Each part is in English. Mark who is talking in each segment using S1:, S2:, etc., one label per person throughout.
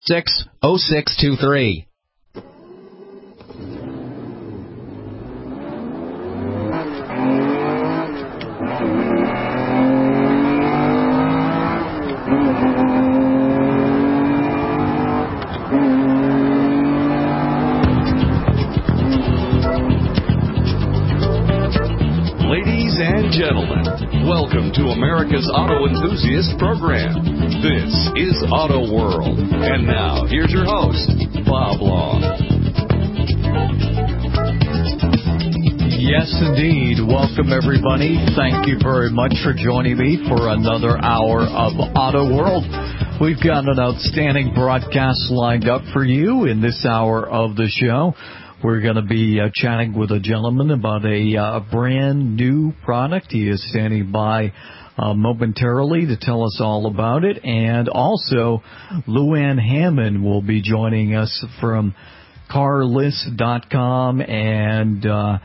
S1: 60623.
S2: Ladies and gentlemen, welcome to America's Auto Enthusiast Program. This is Auto World. And now, here's your host, Bob Long.
S3: Yes, indeed. Welcome, everybody. Thank you very much for joining me for another hour of Auto World. We've got an outstanding broadcast lined up for you in this hour of the show. We're going to be chatting with a gentleman about a brand new product. He is standing by momentarily to tell us all about it. And also, Luann Hammond will be joining us from carlist.com and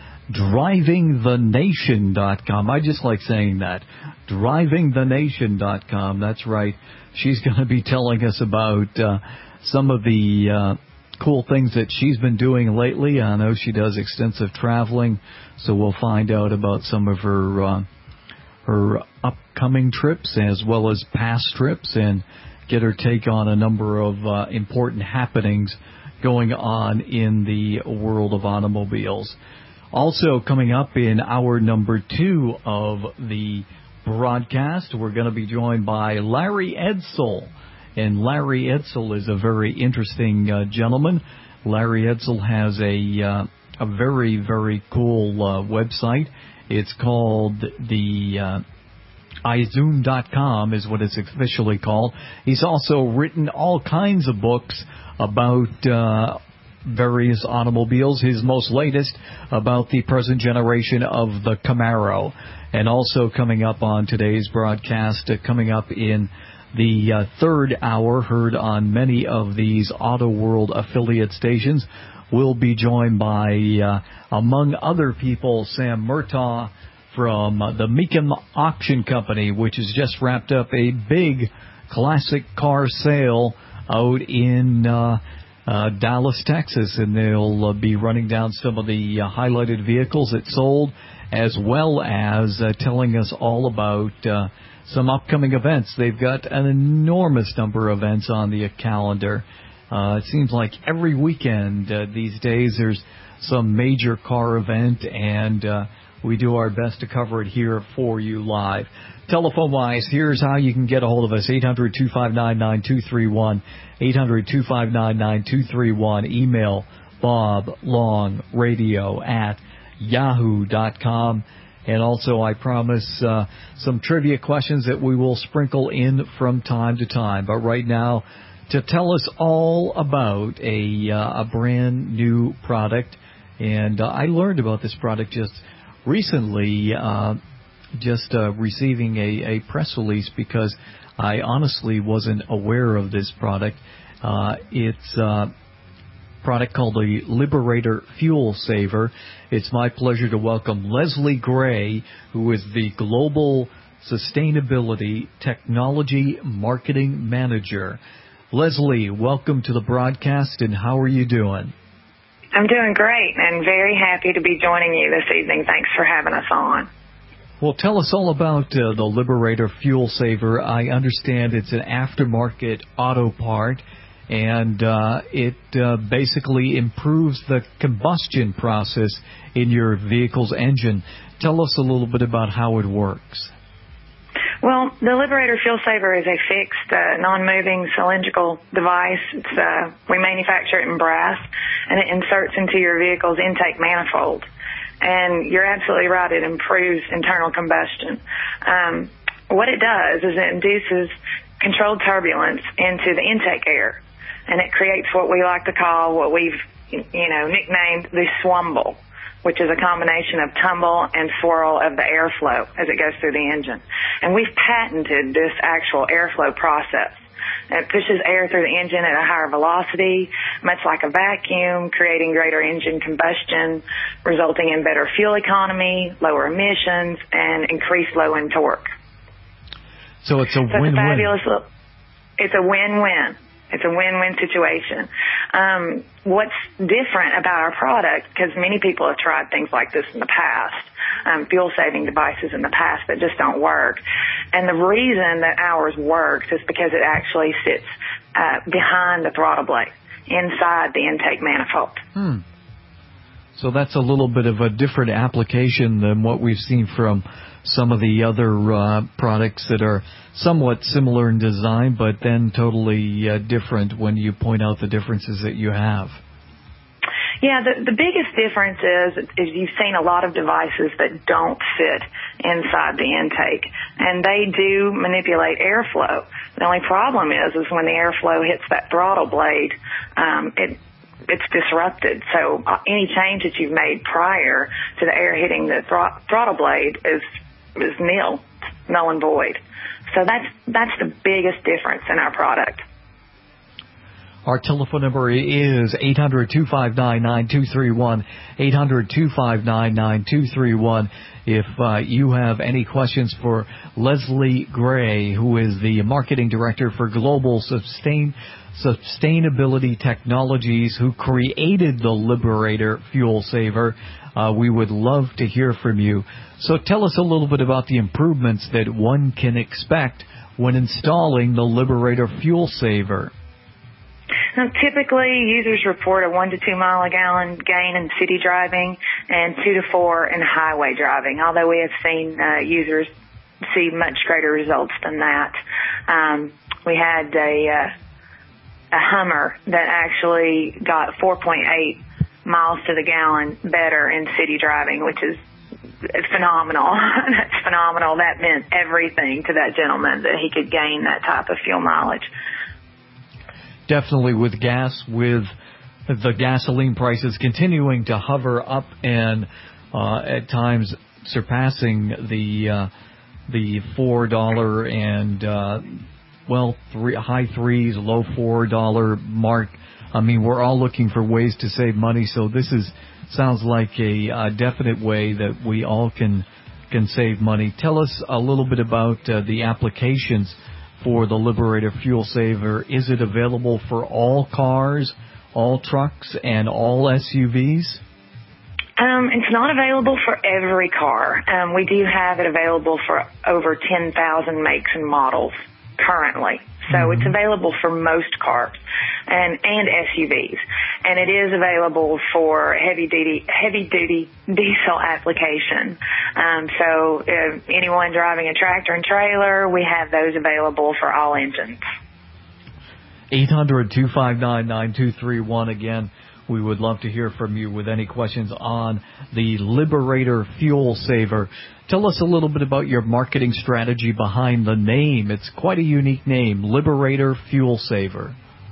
S3: drivingthenation.com. I just like saying that. Drivingthenation.com. That's right. She's going to be telling us about some of the cool things that she's been doing lately. I know she does extensive traveling, so we'll find out about some of her upcoming trips as well as past trips and get her take on a number of important happenings going on in the world of automobiles. Also coming up in hour number 2 of the broadcast, we're going to be joined by Larry Edsall. And Larry Edsall is a very interesting gentleman. Larry Edsall has a very, very cool website. It's called the iZoom.com is what it's officially called. He's also written all kinds of books about various automobiles. His most latest about the present generation of the Camaro. And also coming up on today's broadcast, coming up in the third hour, heard on many of these Auto World affiliate stations, will be joined by, among other people, Sam Murtaugh from the Mecum Auction Company, which has just wrapped up a big classic car sale out in Dallas, Texas, and they'll be running down some of the highlighted vehicles it sold, as well as telling us all about some upcoming events. They've got an enormous number of events on the calendar. It seems like every weekend these days there's some major car event, and we do our best to cover it here for you live. Telephone-wise, here's how you can get a hold of us, 800-259-9231, 800-259-9231. Email boblongradio@yahoo.com. And also, I promise some trivia questions that we will sprinkle in from time to time. But right now, to tell us all about a brand new product, and I learned about this product just recently, receiving a press release because I honestly wasn't aware of this product. It's a product called the Liberator Fuel Saver. It's my pleasure to welcome Leslie Gray, who is the Global Sustainability Technology Marketing Manager. Leslie, welcome to the broadcast, and how are you doing?
S4: I'm doing great and very happy to be joining you this evening. Thanks for having us on.
S3: Well, tell us all about the Liberator Fuel Saver. I understand it's an aftermarket auto part, and it basically improves the combustion process in your vehicle's engine. Tell us a little bit about how it works.
S4: Well, the Liberator Fuel Saver is a fixed, non-moving cylindrical device. We manufacture it in brass, and it inserts into your vehicle's intake manifold. And you're absolutely right, it improves internal combustion. What it does is it induces controlled turbulence into the intake air, and it creates what we like to call, what we've nicknamed the swumble, which is a combination of tumble and swirl of the airflow as it goes through the engine. And we've patented this actual airflow process. It pushes air through the engine at a higher velocity, much like a vacuum, creating greater engine combustion, resulting in better fuel economy, lower emissions, and increased low-end torque.
S3: So it's a win-win.
S4: It's a win-win. It's a win-win situation. What's different about our product, because many people have tried things like this in the past, fuel-saving devices in the past that just don't work. And the reason that ours works is because it actually sits behind the throttle blade, inside the intake manifold.
S3: So that's a little bit of a different application than what we've seen from some of the other products that are somewhat similar in design, but then totally different when you point out the differences that you have.
S4: Yeah, the biggest difference is you've seen a lot of devices that don't fit inside the intake, and they do manipulate airflow. The only problem is when the airflow hits that throttle blade, it's disrupted. So any change that you've made prior to the air hitting the throttle blade is null and void. So that's the biggest difference in our product.
S3: Our telephone number is 800-259-9231, 800-259-9231. If you have any questions for Leslie Gray, who is the Marketing Director for Global Sustainability Technologies, who created the Liberator Fuel Saver, we would love to hear from you. So tell us a little bit about the improvements that one can expect when installing the Liberator Fuel Saver.
S4: Now, typically, users report a 1 to 2 mile a gallon gain in city driving and 2 to 4 in highway driving, although we have seen users see much greater results than that. We had a Hummer that actually got 4.8 miles to the gallon better in city driving, which is phenomenal. That's phenomenal. That meant everything to that gentleman, that he could gain that type of fuel mileage.
S3: Definitely with gas, with the gasoline prices continuing to hover up and at times surpassing the $4 and high $3s, low $4 mark. I mean, we're all looking for ways to save money, so this sounds like a definite way that we all can save money. Tell us a little bit about the applications for the Liberator Fuel Saver. Is it available for all cars, all trucks, and all SUVs?
S4: It's not available for every car. We do have it available for over 10,000 makes and models currently. So it's available for most cars and SUVs. And it is available for heavy duty diesel application. So if anyone driving a tractor and trailer, we have those available for all engines.
S3: 800-259-9231 again. We would love to hear from you with any questions on the Liberator Fuel Saver. Tell us a little bit about your marketing strategy behind the name. It's quite a unique name, Liberator Fuel Saver.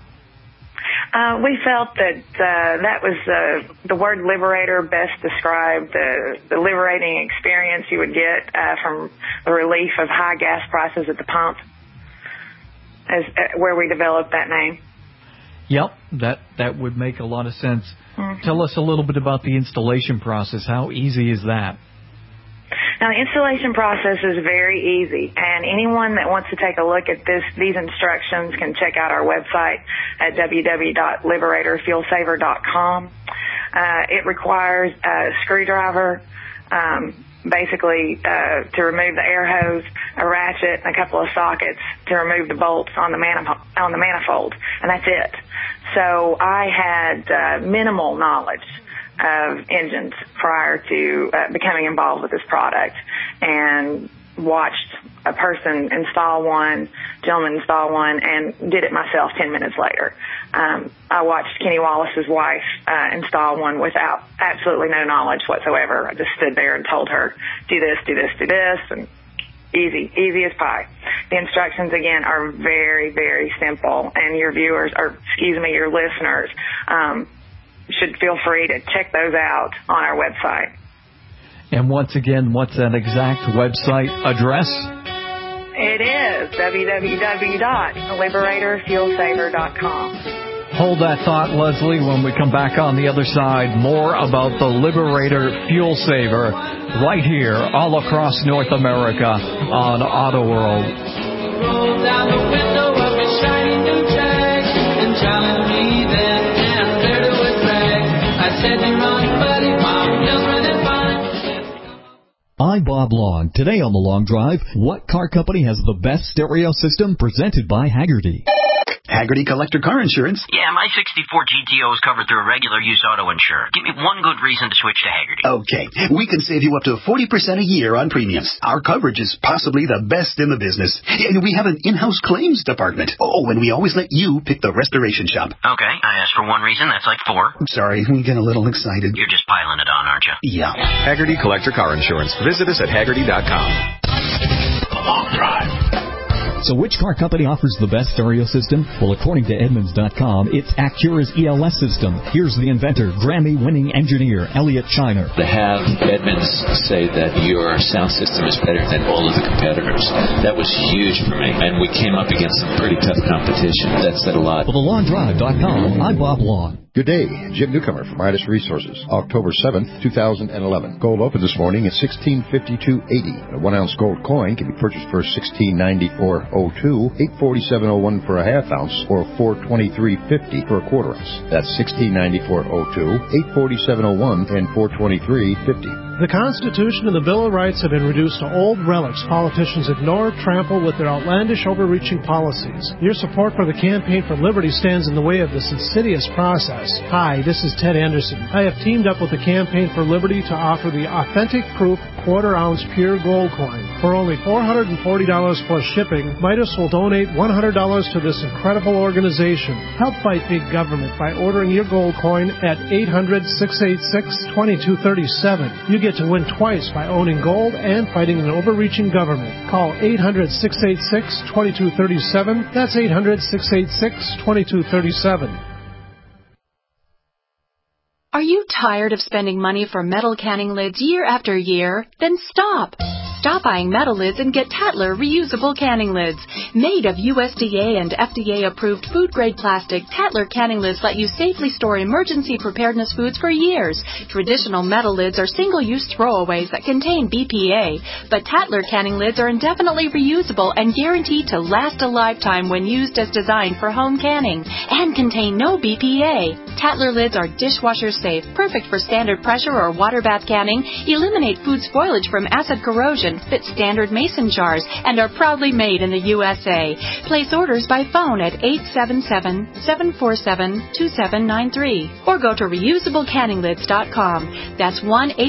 S4: We felt that that was the word liberator best described the liberating experience you would get from the relief of high gas prices at the pump, as where we developed that name.
S3: Yep, that would make a lot of sense. Tell us a little bit about the installation process. How easy is that?
S4: Now, the installation process is very easy, and anyone that wants to take a look at these instructions can check out our website at www.liberatorfuelsaver.com. It requires a screwdriver, basically to remove the air hose, a ratchet, and a couple of sockets to remove the bolts on the manifold, and that's it. So I had minimal knowledge of engines prior to becoming involved with this product, and watched a gentleman install one, and did it myself 10 minutes later. I watched Kenny Wallace's wife install one without absolutely no knowledge whatsoever. I just stood there and told her, do this, and easy as pie. The instructions, again, are very, very simple, and your listeners, should feel free to check those out on our website.
S3: And once again, what's that exact website address?
S4: It is www.liberatorfuelsaver.com.
S3: Hold that thought, Leslie. When we come back on the other side, more about the Liberator Fuel Saver right here all across North America on Auto World.
S1: Roll down the window of a shiny new Jag. I'm Bob Long. Today on The Long Drive, what car company has the best stereo system? Presented by Hagerty.
S5: Hagerty Collector Car Insurance.
S6: Yeah, my 64 GTO is covered through a regular use auto insurer. Give me one good reason to switch to Hagerty.
S5: Okay, we can save you up to 40% a year on premiums. Our coverage is possibly the best in the business. And we have an in-house claims department. Oh, and we always let you pick the restoration shop.
S6: Okay, I asked for one reason. That's like four.
S5: Sorry, we get a little excited.
S6: You're just piling it on, aren't you?
S5: Yeah.
S7: Hagerty Collector Car Insurance. Visit us at Hagerty.com.
S2: The Long Drive.
S1: So which car company offers the best stereo system? Well, according to Edmunds.com, it's Acura's ELS system. Here's the inventor, Grammy-winning engineer, Elliot Shiner.
S8: To have Edmunds say that your sound system is better than all of the competitors, that was huge for me. And we came up against some pretty tough competition. That said a lot.
S1: For TheLongDrive.com, I'm Bob Long.
S9: Good day. Jim Newcomer from Midas Resources. October 7th, 2011. Gold opened this morning at $1652.80. A 1-ounce gold coin can be purchased for $1694.02, $847.01 for a half ounce, or $423.50 for a quarter ounce. That's $1694.02, $847.01, and $423.50.
S10: The Constitution and the Bill of Rights have been reduced to old relics politicians ignore, trample with their outlandish, overreaching policies. Your support for the Campaign for Liberty stands in the way of this insidious process. Hi, this is Ted Anderson. I have teamed up with the Campaign for Liberty to offer the authentic proof quarter-ounce pure gold coin. For only $440 plus shipping, Midas will donate $100 to this incredible organization. Help fight big government by ordering your gold coin at 800-686-2237. You get to win twice by owning gold and fighting an overreaching government. Call 800-686-2237. That's 800-686-2237.
S11: Are you tired of spending money for metal canning lids year after year? Then stop! Stop buying metal lids and get Tatler reusable canning lids. Made of USDA and FDA-approved food-grade plastic, Tatler canning lids let you safely store emergency preparedness foods for years. Traditional metal lids are single-use throwaways that contain BPA, but Tatler canning lids are indefinitely reusable and guaranteed to last a lifetime when used as designed for home canning, and contain no BPA. Tatler lids are dishwasher safe, perfect for standard pressure or water bath canning, eliminate food spoilage from acid corrosion, fit standard mason jars, and are proudly made in the USA. Place orders by phone at 877-747-2793 or go to reusablecanninglids.com. That's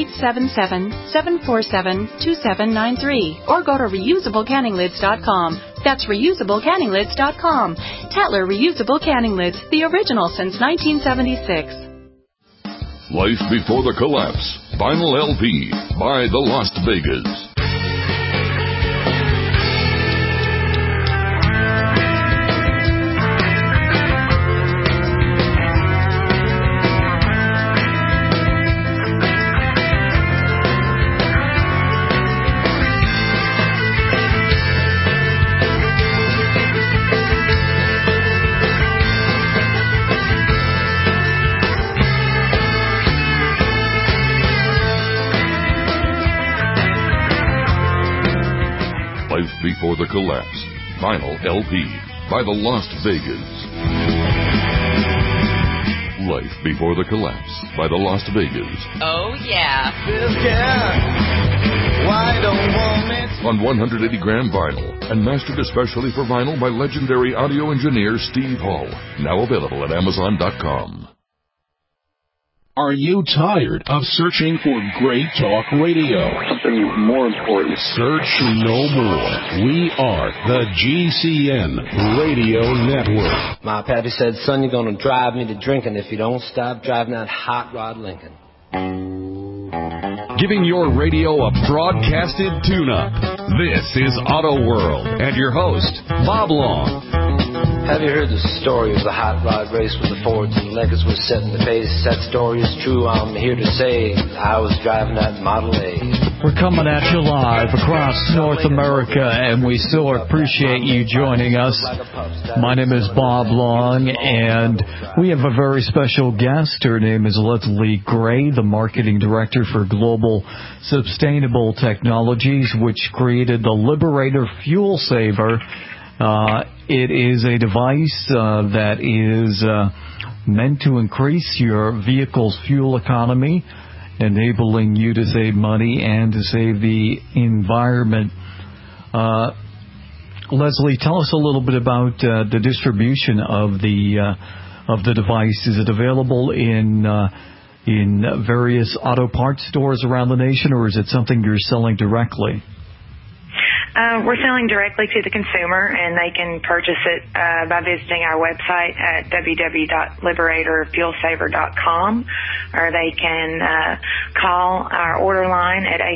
S11: 1-877-747-2793 or go to reusablecanninglids.com. That's reusablecanninglids.com. Tatler Reusable Canning Lids, the original since 1976.
S2: Life Before the Collapse. Vinyl LP by the Las Vegas. Life Before the Collapse. Vinyl LP by the Las Vegas. Life Before the Collapse by the Las Vegas.
S12: Oh, yeah.
S2: On 180-gram vinyl and mastered especially for vinyl by legendary audio engineer Steve Hall. Now available at Amazon.com.
S13: Are you tired of searching for great talk radio?
S14: Something more important.
S13: Search no more. We are the GCN Radio Network.
S15: My pappy said, son, you're going to drive me to drinking if you don't stop driving that hot rod Lincoln.
S2: Giving your radio a broadcasted tune-up. This is Auto World and your host, Bob Long.
S15: Have you heard the story of the hot rod race with the Fords and Lincolns was setting the pace? That story is true, I'm here to say. I was driving that Model A.
S3: We're coming at you live across North America, and we so appreciate you joining us. My name is Bob Long, and we have a very special guest. Her name is Leslie Gray, the Marketing Director for Global Sustainable Technologies, which created the Liberator Fuel Saver. It is a device that is meant to increase your vehicle's fuel economy enabling you to save money and to save the environment. Leslie, tell us a little bit about the distribution of the device. Is it available in various auto parts stores around the nation, or is it something you're selling directly?
S4: We're selling directly to the consumer, and they can purchase it by visiting our website at www.liberatorfuelsaver.com, or they can call our order line at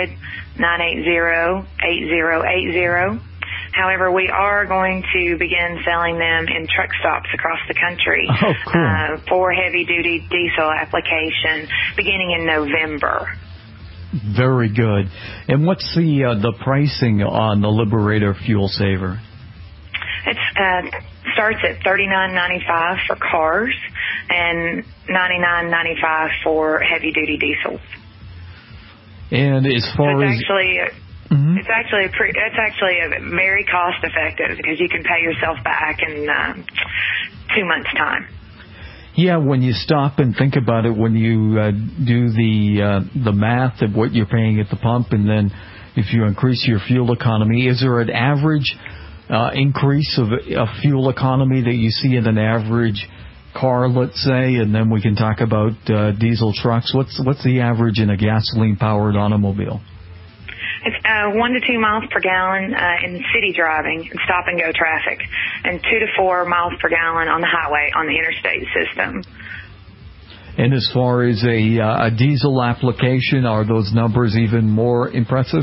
S4: 800-980-8080. However, we are going to begin selling them in truck stops across the country for heavy-duty diesel application beginning in November.
S3: Very good. And what's the pricing on the Liberator Fuel Saver?
S4: It starts at $39.95 for cars and $99.95 for heavy-duty diesels.
S3: And as far as
S4: it's actually a very cost effective because you can pay yourself back in 2 months' time.
S3: Yeah, when you stop and think about it, when you do the math of what you're paying at the pump, and then if you increase your fuel economy, is there an average increase of fuel economy that you see in an average car, let's say, and then we can talk about diesel trucks? What's the average in a gasoline-powered automobile?
S4: It's 1 to 2 miles per gallon in city driving and stop-and-go traffic, and 2 to 4 miles per gallon on the highway on the interstate system.
S3: And as far as a diesel application, are those numbers even more impressive?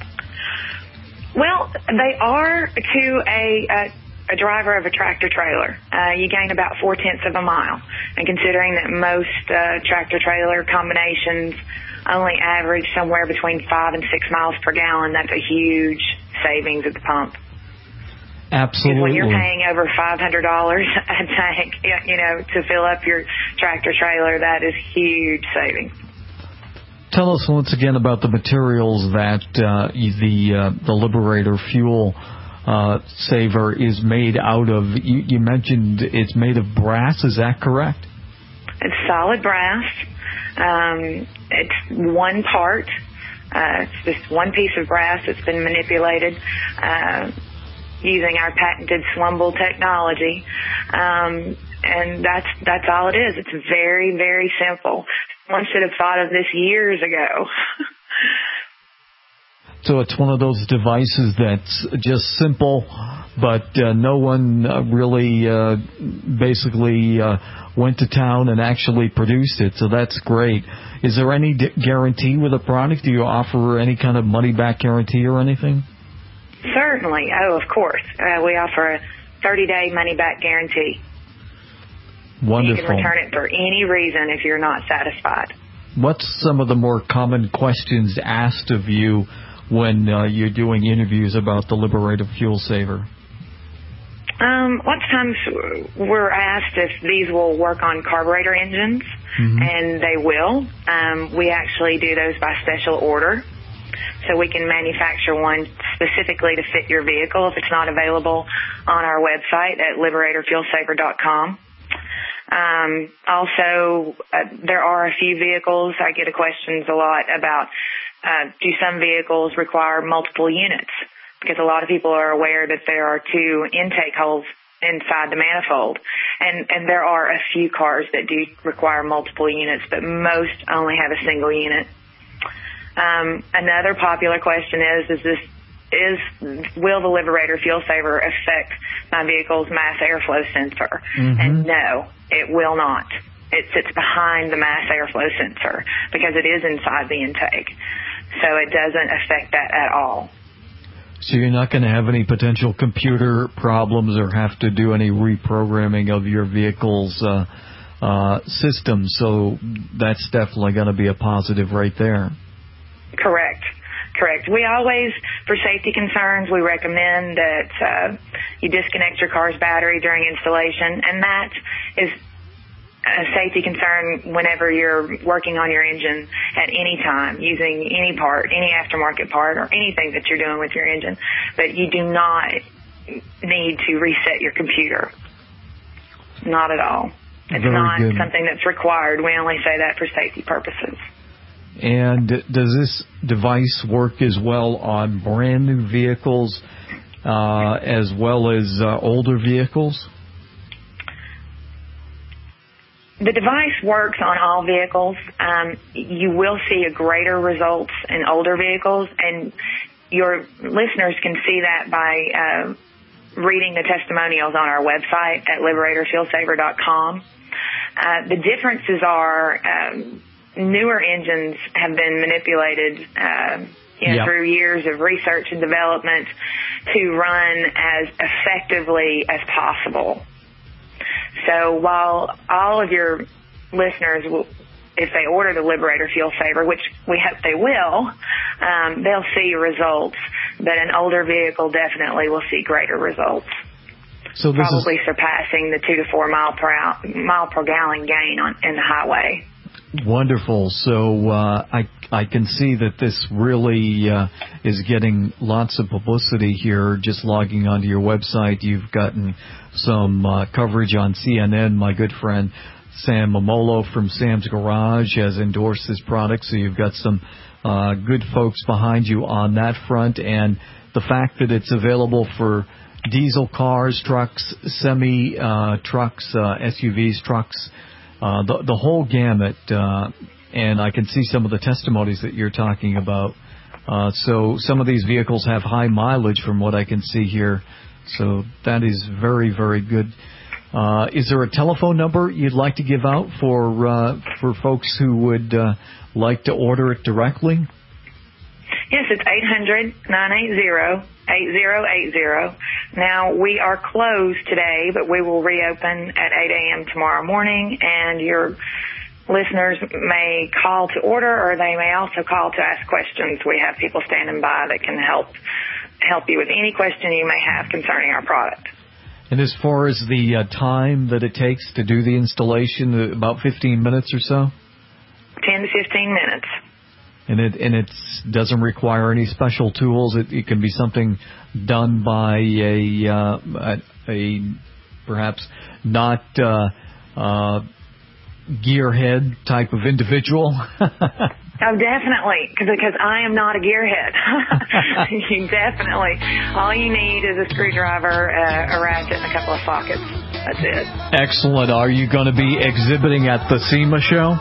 S4: Well, they are to a driver of a tractor-trailer. You gain about 0.4 of a mile, and considering that most tractor-trailer combinations only average somewhere between 5 and 6 miles per gallon, that's a huge savings at the pump.
S3: Absolutely.
S4: When you're paying over $500 a tank, to fill up your tractor trailer, that is huge savings.
S3: Tell us once again about the materials that the Liberator Fuel Saver is made out of. You mentioned it's made of brass. Is that correct?
S4: It's solid brass. It's one part. It's just one piece of brass that's been manipulated using our patented Slumble technology. And that's all it is. It's very, very simple. One should have thought of this years ago.
S3: So it's one of those devices that's just simple, but no one really basically went to town and actually produced it. So that's great. Is there any guarantee with a product? Do you offer any kind of money-back guarantee or anything?
S4: Certainly. Oh, of course. We offer a 30-day money-back guarantee.
S3: Wonderful.
S4: You can return it for any reason if you're not satisfied. What's
S3: some of the more common questions asked of you when you're doing interviews about the Liberator Fuel Saver?
S4: Lots of times we're asked if these will work on carburetor engines, and they will. We actually do those by special order. So we can manufacture one specifically to fit your vehicle if it's not available on our website at liberatorfuelsaver.com. Also, there are a few vehicles. I get questions a lot about do some vehicles require multiple units? Because a lot of people are aware that there are 2 intake holes inside the manifold. And there are a few cars that do require multiple units, but most only have a single unit. Another popular question will the Liberator Fuel Saver affect my vehicle's mass airflow sensor? And no, it will not. It sits behind the mass airflow sensor because it is inside the intake. So it doesn't affect that at all.
S3: So you're not going to have any potential computer problems or have to do any reprogramming of your vehicle's system. So that's definitely going to be a positive right there.
S4: Correct. We always, for safety concerns, we recommend that you disconnect your car's battery during installation, and that is a safety concern whenever you're working on your engine at any time, using any part, any aftermarket part, or anything that you're doing with your engine. But you do not need to reset your computer. Not at all. It's not something that's required. We only say that for safety purposes.
S3: And does this device work as well on brand new vehicles as well as older vehicles?
S4: The device works on all vehicles. You will see a greater results in older vehicles, and your listeners can see that by reading the testimonials on our website at liberatorfuelsaver.com. The differences are newer engines have been manipulated through years of research and development to run as effectively as possible. So while all of your listeners will, if they order the Liberator Fuel Saver, which we hope they will, they'll see results. But an older vehicle definitely will see greater results. So this probably surpassing the 2 to 4 mile per gallon gain in the highway.
S3: Wonderful. So I can see that this really is getting lots of publicity here. Just logging onto your website, you've gotten some coverage on CNN. My good friend Sam Momolo from Sam's Garage has endorsed this product, so you've got some good folks behind you on that front. And the fact that it's available for diesel cars, trucks, semi-trucks, SUVs, trucks, the whole gamut, and I can see some of the testimonies that you're talking about. So some of these vehicles have high mileage from what I can see here. So that is very, very good. Is there a telephone number you'd like to give out for folks who would like to order it directly?
S4: Yes, it's 800-980-8080. Now, we are closed today, but we will reopen at 8 a.m. tomorrow morning, and your listeners may call to order, or they may also call to ask questions. We have people standing by that can help you with any question you may have concerning our product.
S3: And as far as the time that it takes to do the installation, about 15 minutes or so?
S4: 10 to 15 minutes.
S3: And it doesn't require any special tools. It can be something done by a perhaps not gearhead type of individual.
S4: Oh, definitely, because I am not a gearhead. Definitely. All you need is a screwdriver, a ratchet, and a couple of sockets. That's it.
S3: Excellent. Are you going to be exhibiting at the SEMA show?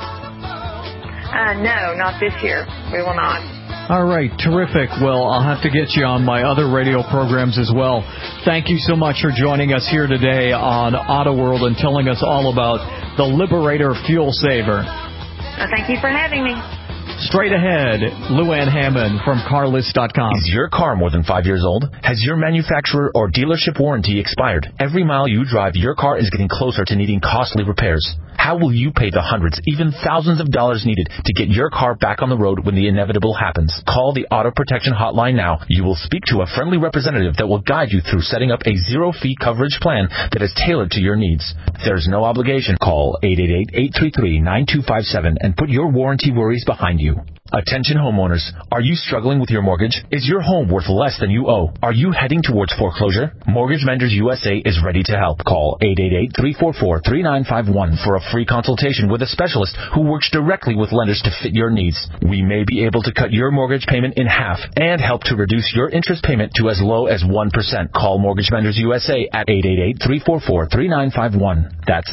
S4: No, not this year. We will not.
S3: All right, terrific. Well, I'll have to get you on my other radio programs as well. Thank you so much for joining us here today on Auto World and telling us all about the Liberator Fuel Saver.
S4: Thank you for having me.
S3: Straight ahead, Luann Hammond from carlist.com.
S12: Is your car more than 5 years old? Has your manufacturer or dealership warranty expired? Every mile you drive, your car is getting closer to needing costly repairs. How will you pay the hundreds, even thousands of dollars needed to get your car back on the road when the inevitable happens? Call the Auto Protection Hotline now. You will speak to a friendly representative that will guide you through setting up a zero-fee coverage plan that is tailored to your needs. There's no obligation. Call 888-833-9257 and put your warranty worries behind you. Attention homeowners, are you struggling with your mortgage? Is your home worth less than you owe? Are you heading towards foreclosure? Mortgage Menders USA is ready to help. Call 888-344-3951 for a free consultation with a specialist who works directly with lenders to fit your needs. We may be able to cut your mortgage payment in half and help to reduce your interest payment to as low as 1%. Call Mortgage Menders USA at 888-344-3951. That's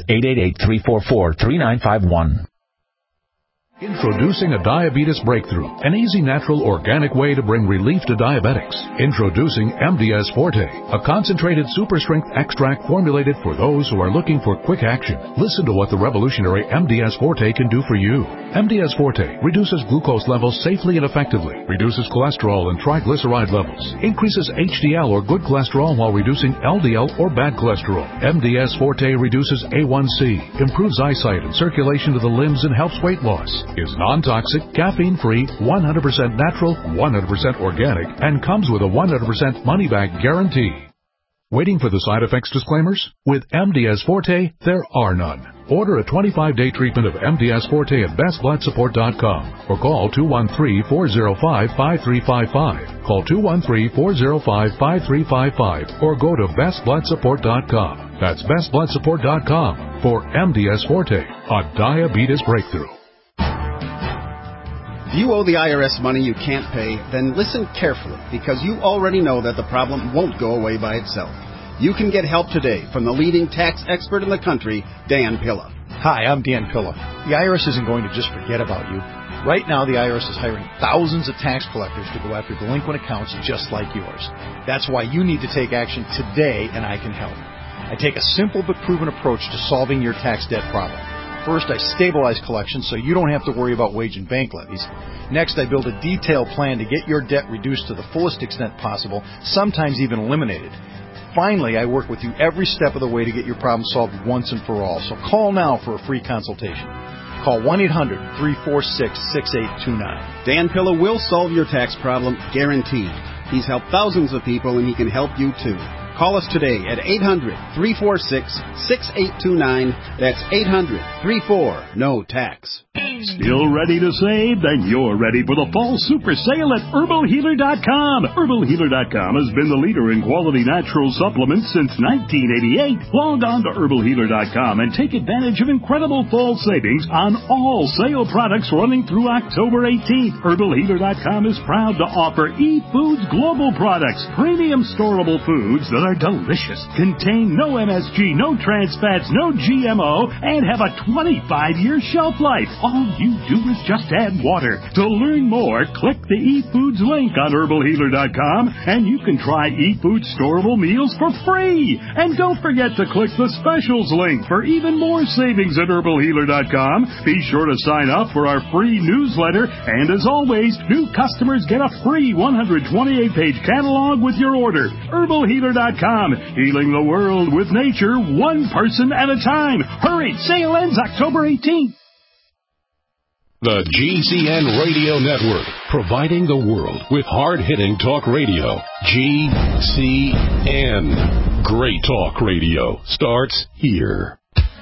S12: 888-344-3951.
S16: Introducing a diabetes breakthrough, an easy, natural, organic way to bring relief to diabetics. Introducing MDS Forte, a concentrated super strength extract formulated for those who are looking for quick action. Listen to what the revolutionary MDS Forte can do for you. MDS Forte reduces glucose levels safely and effectively, reduces cholesterol and triglyceride levels, increases HDL or good cholesterol while reducing LDL or bad cholesterol. MDS Forte reduces A1C, improves eyesight and circulation to the limbs, and helps weight loss. Is non-toxic, caffeine-free, 100% natural, 100% organic, and comes with a 100% money-back guarantee. Waiting for the side effects disclaimers? With MDS Forte, there are none. Order a 25-day treatment of MDS Forte at bestbloodsupport.com or call 213-405-5355. Call 213-405-5355 or go to bestbloodsupport.com. That's bestbloodsupport.com for MDS Forte, a diabetes breakthrough.
S17: If you owe the IRS money you can't pay, then listen carefully, because you already know that the problem won't go away by itself. You can get help today from the leading tax expert in the country, Dan Pilla.
S18: Hi, I'm Dan Pilla. The IRS isn't going to just forget about you. Right now, the IRS is hiring thousands of tax collectors to go after delinquent accounts just like yours. That's why you need to take action today, and I can help. I take a simple but proven approach to solving your tax debt problem. First, I stabilize collections so you don't have to worry about wage and bank levies. Next, I build a detailed plan to get your debt reduced to the fullest extent possible, sometimes even eliminated. Finally, I work with you every step of the way to get your problem solved once and for all. So call now for a free consultation. Call 1-800-346-6829.
S17: Dan Pilla will solve your tax problem, guaranteed. He's helped thousands of people, and he can help you too. Call us today at 800-346-6829. That's 800-34-NO-TAX.
S19: Still ready to save? Then you're ready for the fall super sale at HerbalHealer.com. HerbalHealer.com has been the leader in quality natural supplements since 1988. Log on to HerbalHealer.com and take advantage of incredible fall savings on all sale products running through October 18th. HerbalHealer.com is proud to offer eFoods Global products, premium storable foods that are delicious, contain no MSG, no trans fats, no GMO, and have a 25-year shelf life. All you do is just add water. To learn more, click the eFoods link on HerbalHealer.com, and you can try eFoods storable meals for free. And don't forget to click the specials link for even more savings at HerbalHealer.com. Be sure to sign up for our free newsletter, and as always, new customers get a free 128-page catalog with your order. HerbalHealer.com, healing the world with nature, one person at a time. Hurry, sale ends October 18th.
S13: The GCN Radio Network, providing the world with hard-hitting talk radio. GCN. Great talk radio starts here.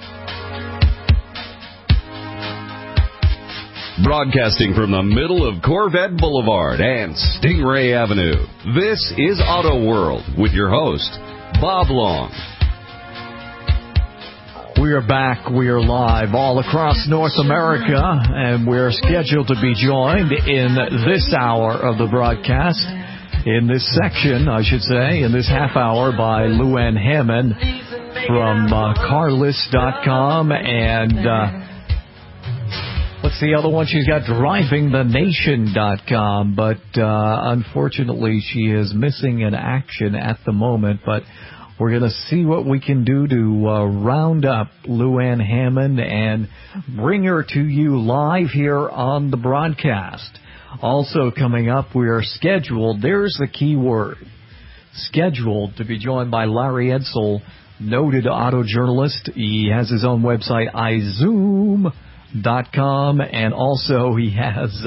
S2: Broadcasting from the middle of Corvette Boulevard and Stingray Avenue, this is Auto World with your host, Bob Long.
S3: We are back. We are live all across North America, and we're scheduled to be joined in this hour of the broadcast, in this section, I should say, in this half hour by Lou Ann Hammond from carlist.com and what's the other one she's got? drivingthenation.com. But unfortunately, she is missing in action at the moment, but we're going to see what we can do to round up Lou Ann Hammond and bring her to you live here on the broadcast. Also coming up, we are scheduled, there's the key word, scheduled to be joined by Larry Edsel, noted auto journalist. He has his own website, iZoom.com, and also he has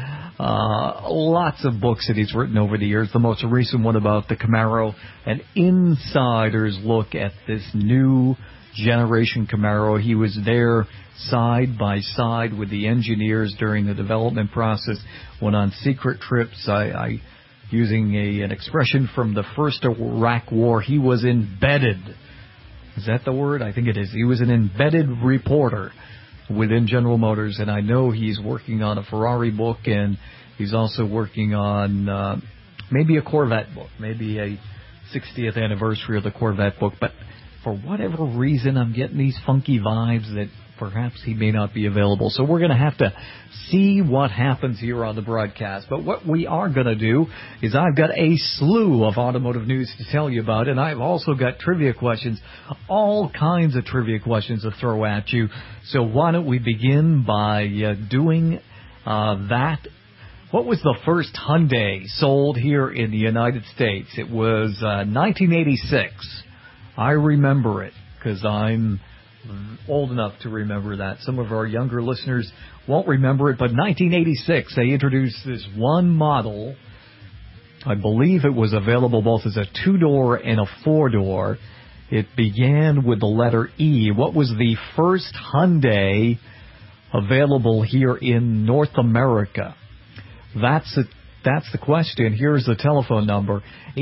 S3: lots of books that he's written over the years. The most recent one about the Camaro, an insider's look at this new generation Camaro. He was there side by side with the engineers during the development process, went on secret trips. Using an expression from the first Iraq War, he was embedded. Is that the word? I think it is. He was an embedded reporter within General Motors, and I know he's working on a Ferrari book, and he's also working on maybe a Corvette book, maybe a 60th anniversary of the Corvette book. But for whatever reason, I'm getting these funky vibes that perhaps he may not be available. So we're going to have to see what happens here on the broadcast. But what we are going to do is I've got a slew of automotive news to tell you about, and I've also got trivia questions, all kinds of trivia questions to throw at you. So why don't we begin by doing that. What was the first Hyundai sold here in the United States? It was 1986. I remember it because I'm old enough to remember that. Some of our younger listeners won't remember it, but 1986, they introduced this one model. I believe it was available both as a 2-door and a 4-door. It began with the letter E. What was the first Hyundai available here in North America? That's the question. Here's the telephone number,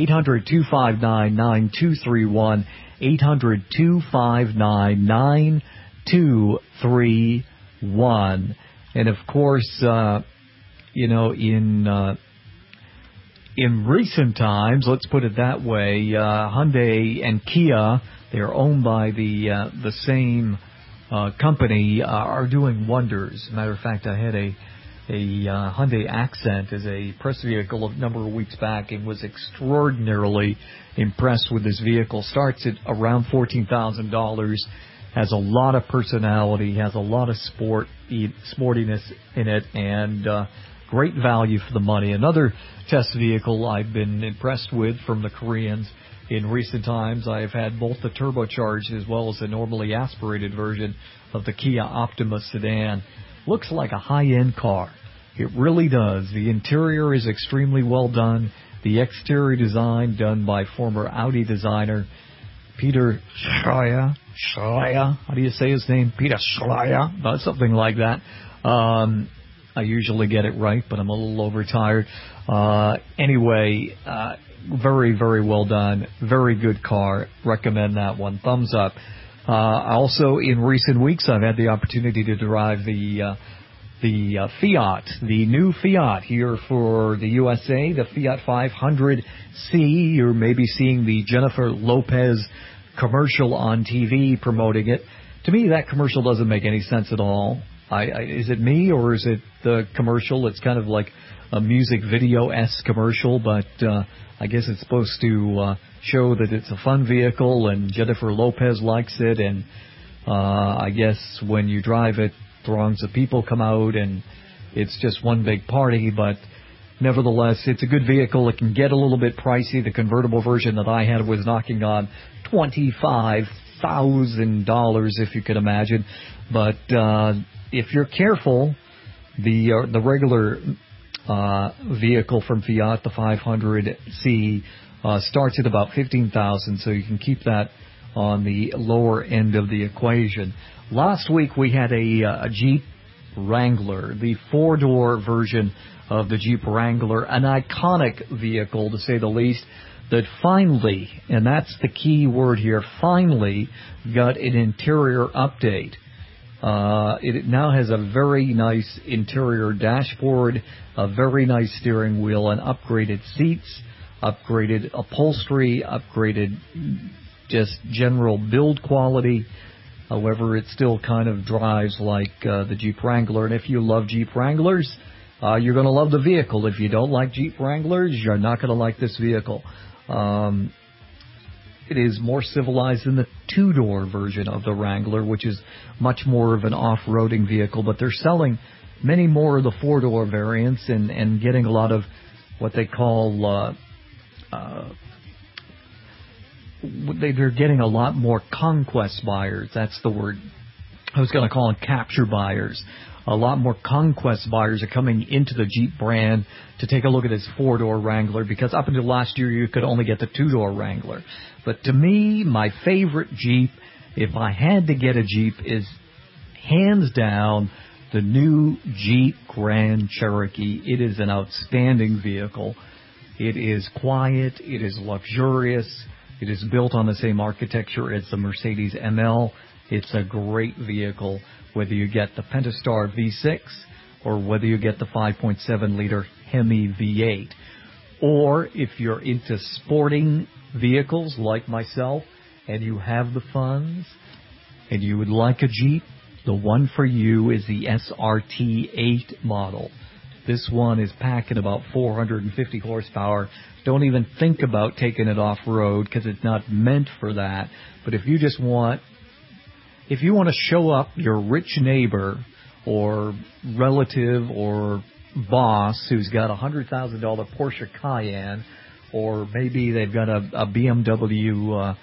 S3: 800-259-9231, 800-259-9231. And, of course, in recent times, let's put it that way, Hyundai and Kia, they're owned by the same company, are doing wonders. Matter of fact, I had a Hyundai Accent as a press vehicle a number of weeks back and was extraordinarily impressed with this vehicle. Starts at around $14,000, has a lot of personality, has a lot of sportiness in it, and great value for the money. Another test vehicle I've been impressed with from the Koreans in recent times, I have had both the turbocharged as well as the normally aspirated version of the Kia Optima sedan. Looks like a high-end car. It really does. The interior is extremely well done. The exterior design done by former Audi designer Peter Schreier. How do you say his name? Peter Schreier. Something like that. I usually get it right, but I'm a little overtired. Anyway, very, very well done. Very good car. Recommend that one. Thumbs up. Also, in recent weeks, I've had the opportunity to drive the Fiat, the new Fiat here for the USA, the Fiat 500C. You're maybe seeing the Jennifer Lopez commercial on TV promoting it. To me, that commercial doesn't make any sense at all. Is it me, or is it the commercial? It's kind of like a music video-esque commercial, but I guess it's supposed to show that it's a fun vehicle and Jennifer Lopez likes it, and I guess when you drive it, throngs of people come out and it's just one big party, but nevertheless, it's a good vehicle. It can get a little bit pricey. The convertible version that I had was knocking on $25,000, if you could imagine, but if you're careful, the regular vehicle from Fiat, the 500C, starts at about $15,000, so you can keep that on the lower end of the equation. Last week we had a Jeep Wrangler, the four-door version of the Jeep Wrangler, an iconic vehicle to say the least, that finally, and that's the key word here, finally got an interior update. It now has a very nice interior dashboard, a very nice steering wheel, and upgraded seats, upgraded upholstery, upgraded just general build quality. However, it still kind of drives like the Jeep Wrangler. And if you love Jeep Wranglers, you're going to love the vehicle. If you don't like Jeep Wranglers, you're not going to like this vehicle. It is more civilized than the two-door version of the Wrangler, which is much more of an off-roading vehicle. But they're selling many more of the four-door variants and getting a lot of what they call they're getting a lot more conquest buyers. That's the word. I was going to call them capture buyers. A lot more conquest buyers are coming into the Jeep brand to take a look at this four-door Wrangler, because up until last year you could only get the two-door Wrangler. But to me, my favorite Jeep, if I had to get a Jeep, is hands down the new Jeep Grand Cherokee. It is an outstanding vehicle. It is quiet. It is luxurious. It is built on the same architecture as the Mercedes ML. It's a great vehicle, whether you get the Pentastar V6 or whether you get the 5.7-liter Hemi V8. Or if you're into sporting vehicles like myself and you have the funds and you would like a Jeep, the one for you is the SRT8 model. This one is packing about 450 horsepower. Don't even think about taking it off-road because it's not meant for that. But if you want to show up your rich neighbor or relative or boss who's got a $100,000 Porsche Cayenne, or maybe they've got a BMW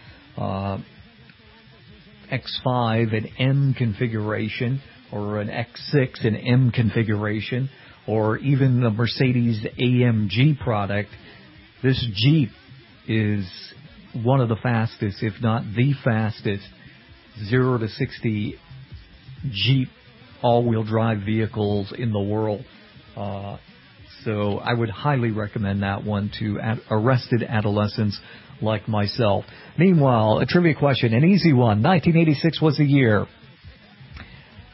S3: X5 in M configuration, or an X6 in M configuration, or even the Mercedes AMG product, this Jeep is one of the fastest, if not the fastest, 0 to 60 Jeep all-wheel drive vehicles in the world. So I would highly recommend that one to arrested adolescents like myself. Meanwhile, a trivia question, an easy one. 1986 was the year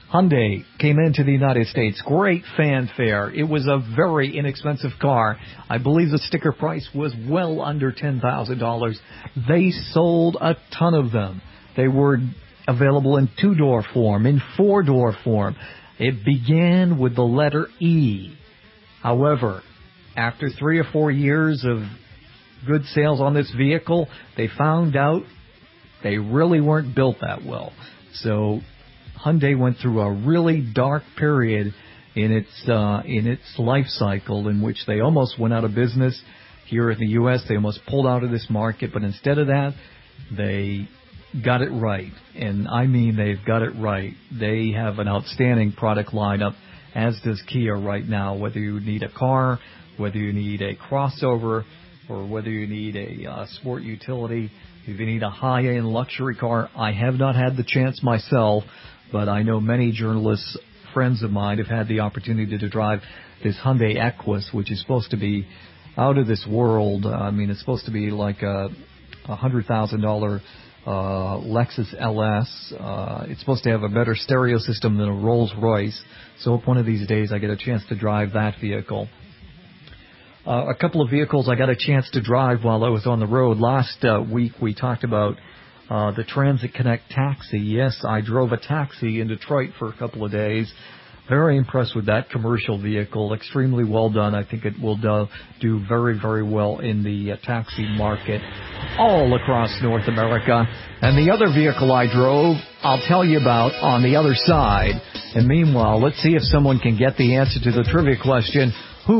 S3: Hyundai came into the United States. Great fanfare. It was a very inexpensive car. I believe the sticker price was well under $10,000. They sold a ton of them. They were available in 2-door form, in 4-door form. It began with the letter E. However, after 3 or 4 years of good sales on this vehicle, they found out they really weren't built that well. So Hyundai went through a really dark period in its life cycle, in which they almost went out of business here in the U.S. They almost pulled out of this market, but instead of that, they got it right. And I mean, they've got it right. They have an outstanding product lineup, as does Kia right now. Whether you need a car, whether you need a crossover, or whether you need a sport utility, if you need a high-end luxury car. I have not had the chance myself, but I know many journalists, friends of mine, have had the opportunity to drive this Hyundai Equus, which is supposed to be out of this world. I mean, it's supposed to be like a $100,000 Lexus LS. It's supposed to have a better stereo system than a Rolls Royce. So if one of these days I get a chance to drive that vehicle. A couple of vehicles I got a chance to drive while I was on the road. Last week we talked about the Transit Connect taxi. Yes, I drove a taxi in Detroit for a couple of days. Very impressed with that commercial vehicle. Extremely well done. I think it will do very, very well in the taxi market all across North America. And the other vehicle I drove, I'll tell you about on the other side. And meanwhile, let's see if someone can get the answer to the trivia question, who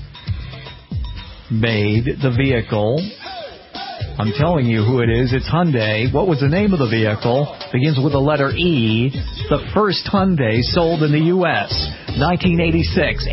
S3: made the vehicle? I'm telling you who it is. It's Hyundai. What was the name of the vehicle? Begins with the letter E. The first Hyundai sold in the U.S. 1986.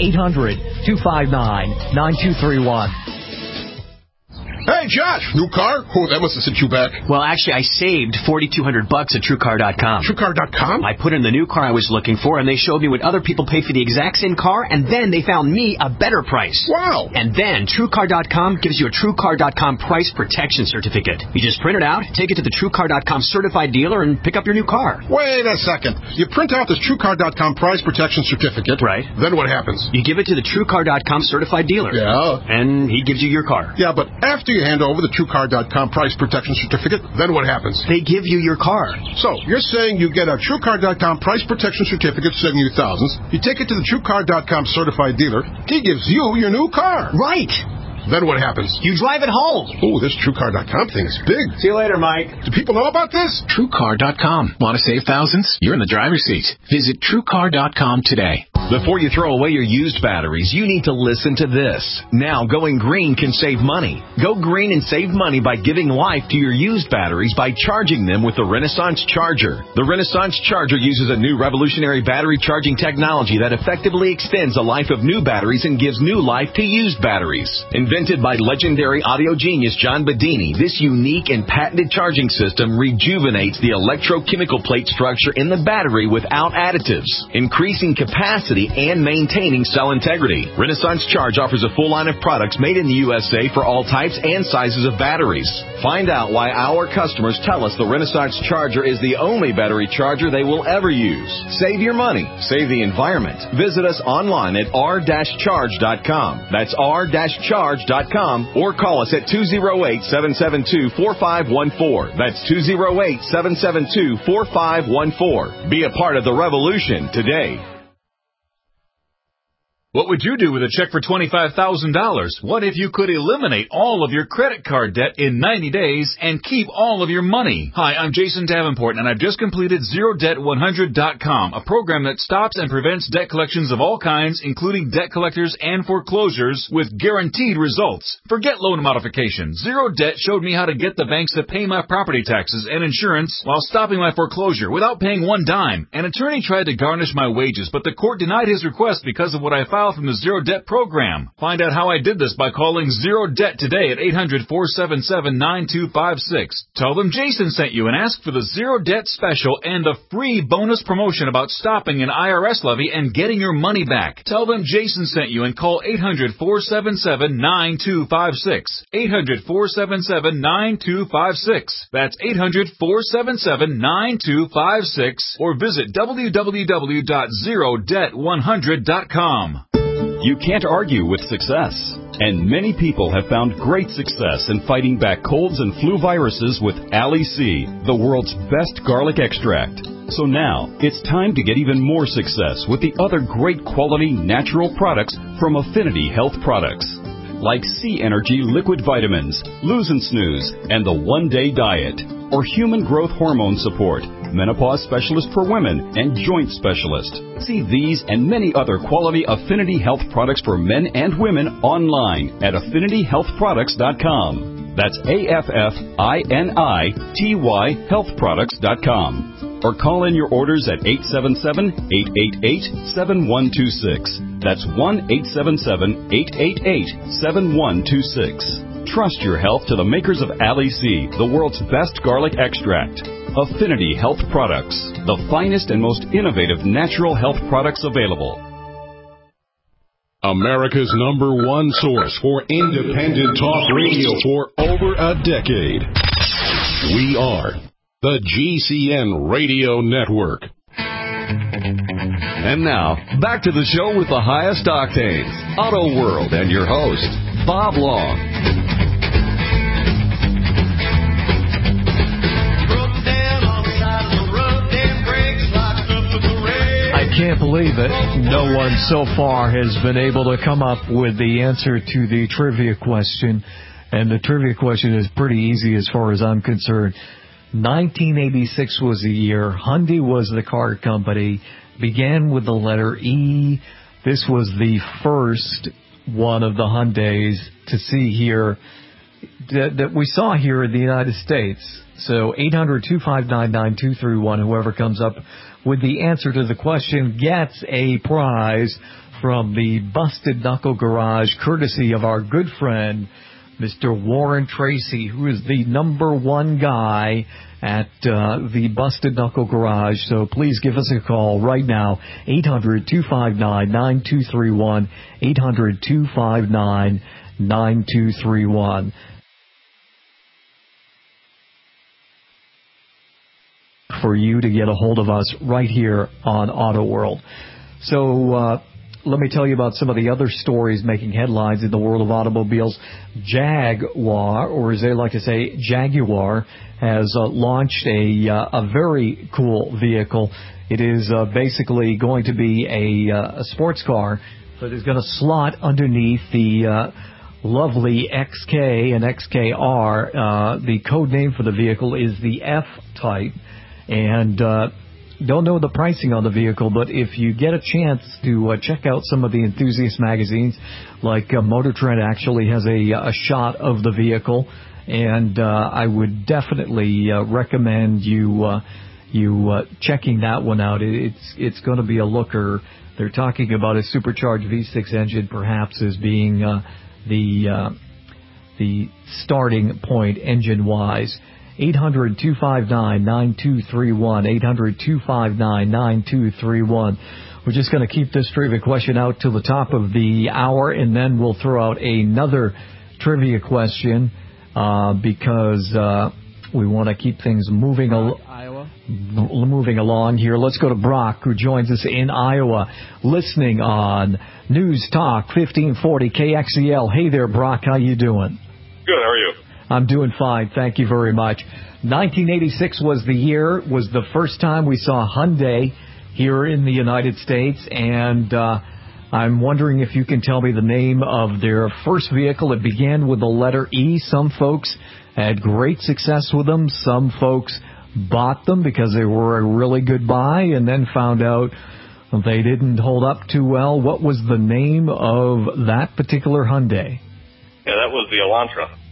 S3: 800-259-9231.
S20: Hey, Josh, new car? Oh, that must have sent you back.
S6: Well, actually, I saved $4,200 at TrueCar.com.
S20: TrueCar.com?
S6: I put in the new car I was looking for, and they showed me what other people pay for the exact same car, and then they found me a better price.
S20: Wow.
S6: And then TrueCar.com gives you a TrueCar.com price protection certificate. You just print it out, take it to the TrueCar.com certified dealer, and pick up your new car.
S20: Wait a second. You print out this TrueCar.com price protection certificate.
S6: Right.
S20: Then what happens?
S6: You give it to the TrueCar.com certified dealer.
S20: Yeah.
S6: And he gives you your car.
S20: Yeah, but after you hand over the TrueCar.com price protection certificate, then what happens?
S6: They give you your car.
S20: So, you're saying you get a TrueCar.com price protection certificate saving you thousands, you take it to the TrueCar.com certified dealer, he gives you your new car.
S6: Right.
S20: Then what happens?
S6: You drive it home.
S20: Oh, this TrueCar.com thing is big.
S6: See you later, Mike.
S20: Do people know about this?
S21: TrueCar.com. Want to save thousands? You're in the driver's seat. Visit TrueCar.com today.
S2: Before you throw away your used batteries, you need to listen to this. Now, going green can save money. Go green and save money by giving life to your used batteries by charging them with the Renaissance Charger. The Renaissance Charger uses a new revolutionary battery charging technology that effectively extends the life of new batteries and gives new life to used batteries. Invented by legendary audio genius John Bedini, this unique and patented charging system rejuvenates the electrochemical plate structure in the battery without additives, increasing capacity and maintaining cell integrity. Renaissance Charge offers a full line of products made in the USA for all types and sizes of batteries. Find out why our customers tell us the Renaissance Charger is the only battery charger they will ever use. Save your money. Save the environment. Visit us online at r-charge.com. That's r-charge.com, or call us at 208-772-4514. That's 208-772-4514. Be a part of the revolution today.
S22: What would you do with a check for $25,000? What if you could eliminate all of your credit card debt in 90 days and keep all of your money? Hi, I'm Jason Davenport, and I've just completed ZeroDebt100.com, a program that stops and prevents debt collections of all kinds, including debt collectors and foreclosures, with guaranteed results. Forget loan modification. Zero Debt showed me how to get the banks to pay my property taxes and insurance while stopping my foreclosure without paying one dime. An attorney tried to garnish my wages, but the court denied his request because of what I filed trial from the Zero Debt program. Find out how I did this by calling Zero Debt today at 800-477-9256. Tell them Jason sent you and ask for the Zero Debt special and a free bonus promotion about stopping an IRS levy and getting your money back. Tell them Jason sent you and call 800-477-9256. 800-477-9256. That's 800-477-9256 or visit www.zerodebt100.com.
S5: You can't argue with success. And many people have found great success in fighting back colds and flu viruses with Ali C, the world's best garlic extract. So now, it's time to get even more success with the other great quality natural products from Affinity Health Products. Like C Energy Liquid Vitamins, Lose and Snooze, and the One Day Diet. Or Human Growth Hormone Support, Menopause Specialist for Women, and Joint Specialist. See these and many other quality Affinity Health products for men and women online at AffinityHealthProducts.com. That's AFFINITY healthproducts.com. Or call in your orders at 877-888-7126. That's 1-877-888-7126. Trust your health to the makers of Ali C, the world's best garlic extract. Affinity Health Products, the finest and most innovative natural health products available.
S13: America's #1 source for independent talk radio for over a decade. We are the GCN Radio Network.
S7: And now, back to the show with the highest octanes, Auto World, and your host, Bob Long.
S3: I can't believe it. No one so far has been able to come up with the answer to the trivia question. And the trivia question is pretty easy as far as I'm concerned. 1986 was the year. Hyundai was the car company. Began with the letter E. This was the first one of the Hyundais to see here that we saw here in the United States. So 800-259-9231, whoever comes up with the answer to the question gets a prize from the Busted Knuckle Garage, courtesy of our good friend, Mr. Warren Tracy, who is the #1 guy at the Busted Knuckle Garage. So please give us a call right now, 800-259-9231, 800-259-9231. For you to get a hold of us right here on Auto World. So let me tell you about some of the other stories making headlines in the world of automobiles. Jaguar, or as they like to say, Jaguar, has launched a very cool vehicle. It is basically going to be a sports car, but it's going to slot underneath the lovely XK and XKR. The code name for the vehicle is the F-Type. And don't know the pricing on the vehicle, but if you get a chance to check out some of the enthusiast magazines, like Motor Trend actually has a shot of the vehicle, and I would definitely recommend you checking that one out. It's going to be a looker. They're talking about a supercharged V6 engine, perhaps as being the starting point engine-wise. 800-259-9231, 800-259-9231. We're just going to keep this trivia question out till the top of the hour, and then we'll throw out another trivia question because we want to keep things moving along here. Let's go to Brock, who joins us in Iowa, listening on News Talk 1540 KXEL. Hey there, Brock. How you doing?
S23: Good. How are you?
S3: I'm doing fine. Thank you very much. 1986 was the year, was the first time we saw Hyundai here in the United States, and I'm wondering if you can tell me the name of their first vehicle. It began with the letter E. Some folks had great success with them. Some folks bought them because they were a really good buy and then found out they didn't hold up too well. What was the name of that particular Hyundai?
S23: Yeah, that was the Elantra.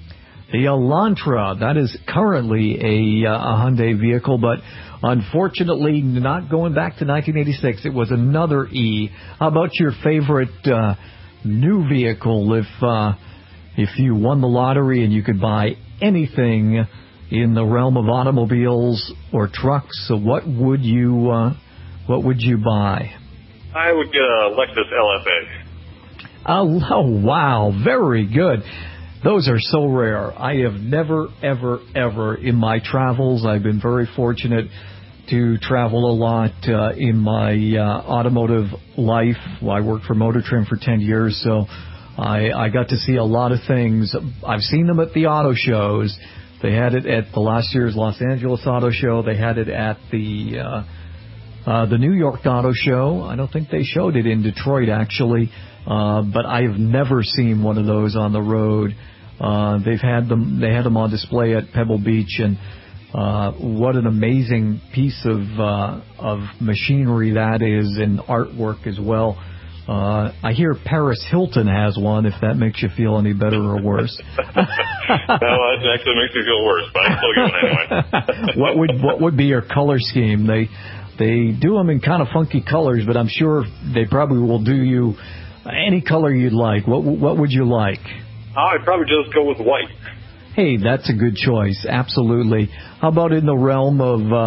S3: The Elantra, that is currently a Hyundai vehicle, but unfortunately not going back to 1986. It was another E. How about your favorite new vehicle? If you won the lottery and you could buy anything in the realm of automobiles or trucks, so what would you buy?
S1: I would get a Lexus LSA.
S3: Oh, wow. Very good. Those are so rare. I have never, ever in my travels, I've been very fortunate to travel a lot in my automotive life. I worked for Motor Trend for 10 years, so I got to see a lot of things. I've seen them at the auto shows. They had it at the last year's Los Angeles Auto Show. They had it at the New York Auto Show. I don't think they showed it in Detroit, actually. But I have never seen one of those on the road. They had them on display at Pebble Beach, and what an amazing piece of machinery that is, and artwork as well. I hear Paris Hilton has one, if that makes you feel any better or worse.
S1: No, it actually makes me feel worse, but I'm still going anyway.
S3: What would be your color scheme? They do them in kind of funky colors, but I'm sure they probably will do you any color you'd like. What would you like?
S1: I'd probably just go with white.
S3: Hey, that's a good choice. Absolutely. How about in the realm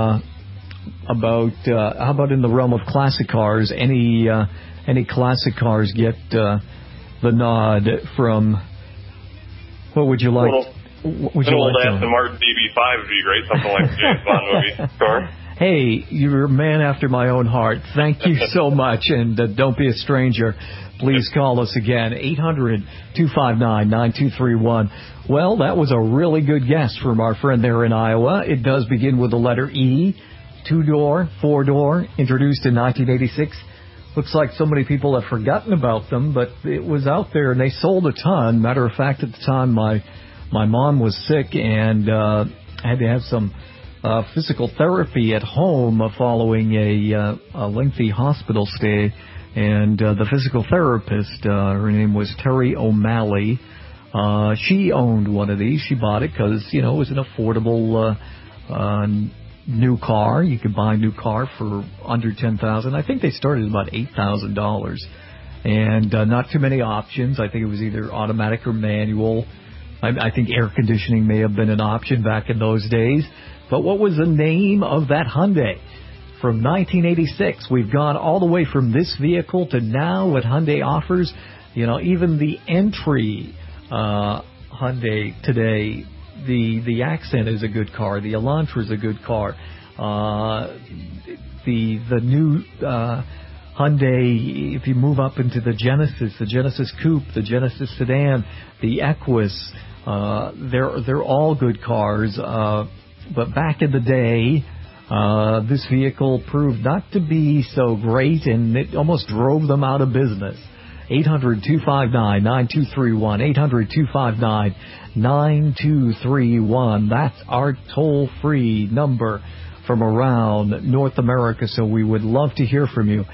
S3: of classic cars? Any classic cars get the nod from? What would you like? What would you like?
S1: An old Aston Martin DB5 would be great. Something like the James Bond movie car.
S3: Hey, you're a man after my own heart. Thank you so much, and don't be a stranger. Please call us again, 800-259-9231. Well, that was a really good guess from our friend there in Iowa. It does begin with the letter E, 2-door, 4-door, introduced in 1986. Looks like so many people have forgotten about them, but it was out there, and they sold a ton. Matter of fact, at the time, my mom was sick and had to have some physical therapy at home following a lengthy hospital stay. And the physical therapist, her name was Terry O'Malley. She owned one of these. She bought it because, it was an affordable new car. You could buy a new car for under $10,000. I think they started at about $8,000. And not too many options. I think it was either automatic or manual. I think air conditioning may have been an option back in those days. But what was the name of that Hyundai? From 1986, we've gone all the way from this vehicle to now what Hyundai offers. Even the entry Hyundai today, the Accent is a good car. The Elantra is a good car. The new Hyundai, if you move up into the Genesis Coupe, the Genesis Sedan, the Equus, they're all good cars. But back in the day, this vehicle proved not to be so great, and it almost drove them out of business. 800-259-9231. 800-259-9231. That's our toll-free number from around North America, so we would love to hear from you.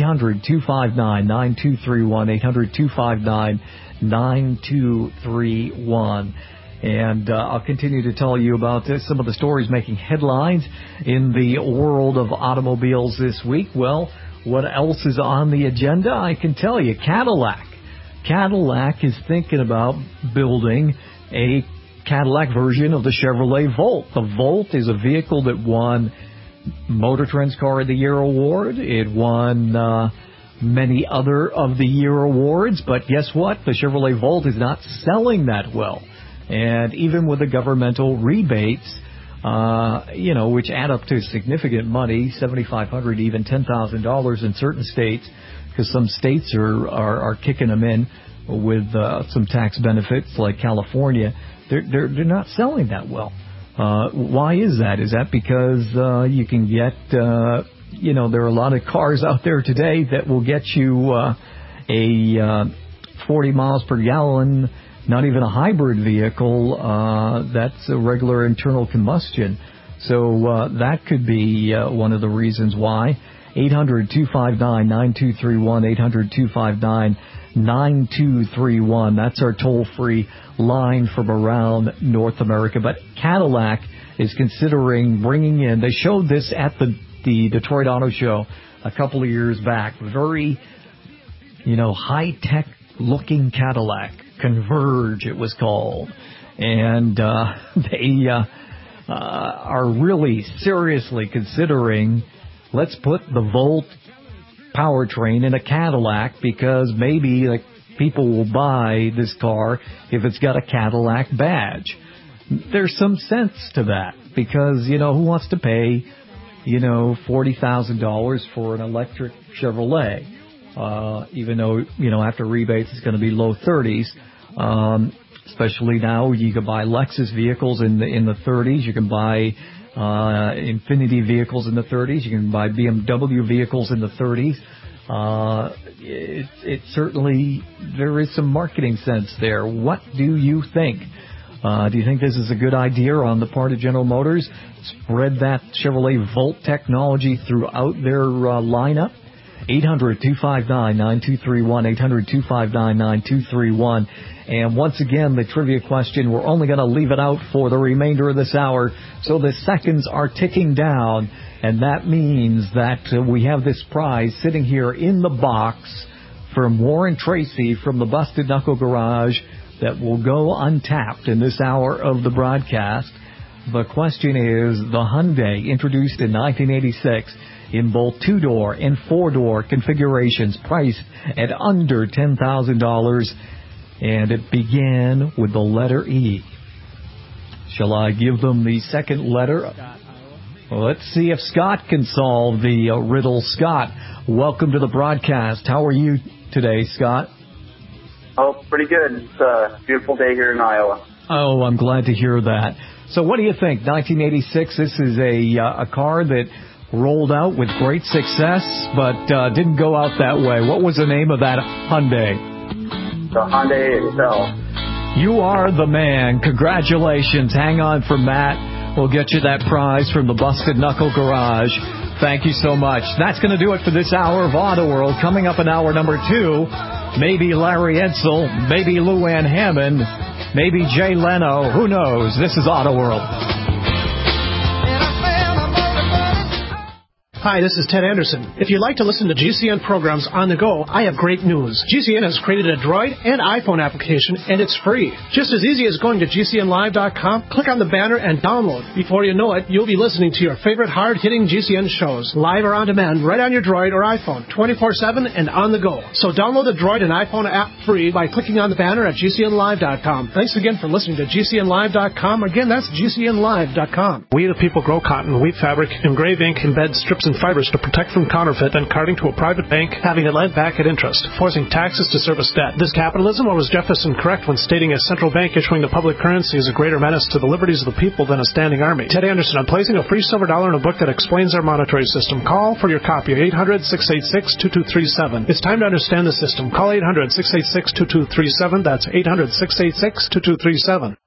S3: 800-259-9231. 800-259-9231. And I'll continue to tell you about some of the stories making headlines in the world of automobiles this week. Well, what else is on the agenda? I can tell you, Cadillac. Cadillac is thinking about building a Cadillac version of the Chevrolet Volt. The Volt is a vehicle that won Motor Trend's Car of the Year award. It won many other of the year awards. But guess what? The Chevrolet Volt is not selling that well. And even with the governmental rebates, which add up to significant money, $7,500, even $10,000 in certain states, because some states are kicking them in with some tax benefits, like California. They're not selling that well. Why is that? Is that because you can get, there are a lot of cars out there today that will get you a 40 miles per gallon. Not even a hybrid vehicle, that's a regular internal combustion. So that could be one of the reasons why. 800-259-9231, 800-259-9231. That's our toll-free line from around North America. But Cadillac is considering bringing in, they showed this at the Detroit Auto Show a couple of years back, very, high-tech looking Cadillac, Converge it was called. And they are really seriously considering, let's put the Volt powertrain in a Cadillac, because maybe people will buy this car if it's got a Cadillac badge. There's some sense to that, because, who wants to pay, $40,000 for an electric Chevrolet? Even though, after rebates it's going to be low 30s. Especially now, you can buy Lexus vehicles in the 30s. You can buy Infiniti vehicles in the 30s. You can buy BMW vehicles in the 30s. It certainly, there is some marketing sense there. What do you think? Do you think this is a good idea on the part of General Motors? Spread that Chevrolet Volt technology throughout their lineup? 800-259-9231, 800-259-9231. And once again, the trivia question, we're only going to leave it out for the remainder of this hour, so the seconds are ticking down, and that means that we have this prize sitting here in the box from Warren Tracy from the Busted Knuckle Garage that will go untapped in this hour of the broadcast. The question is, the Hyundai, introduced in 1986, in both 2-door and 4-door configurations, priced at under $10,000, and it began with the letter E. Shall I give them the second letter? Well, let's see if Scott can solve the riddle. Scott, welcome to the broadcast. How are you today, Scott?
S8: Oh, pretty good. It's a beautiful day here in Iowa.
S3: Oh, I'm glad to hear that. So what do you think? 1986, this is a car that rolled out with great success, but didn't go out that way. What was the name of that Hyundai?
S8: The Hyundai Excel.
S3: You are the man. Congratulations. Hang on for Matt. We'll get you that prize from the Busted Knuckle Garage. Thank you so much. That's going to do it for this hour of Auto World. Coming up in hour number 2, maybe Larry Edsel, maybe Lou Ann Hammond, maybe Jay Leno. Who knows? This is Auto World.
S10: Hi, this is Ted Anderson. If you'd like to listen to GCN programs on the go, I have great news. GCN has created a Droid and iPhone application, and it's free. Just as easy as going to GCNlive.com, click on the banner, and download. Before you know it, you'll be listening to your favorite hard-hitting GCN shows, live or on demand, right on your Droid or iPhone, 24/7 and on the go. So download the Droid and iPhone app free by clicking on the banner at GCNlive.com. Thanks again for listening to GCNlive.com. Again, that's GCNlive.com.
S9: We the people grow cotton, weave fabric, engrave ink, embed strips and fibers to protect from counterfeit, then carting to a private bank, having it lent back at interest, forcing taxes to service debt. This capitalism, or was Jefferson correct when stating a central bank issuing the public currency is a greater menace to the liberties of the people than a standing army? Ted Anderson, I'm placing a free silver dollar in a book that explains our monetary system. Call for your copy at 800-686-2237. It's time to understand the system. Call 800-686-2237. That's 800-686-2237.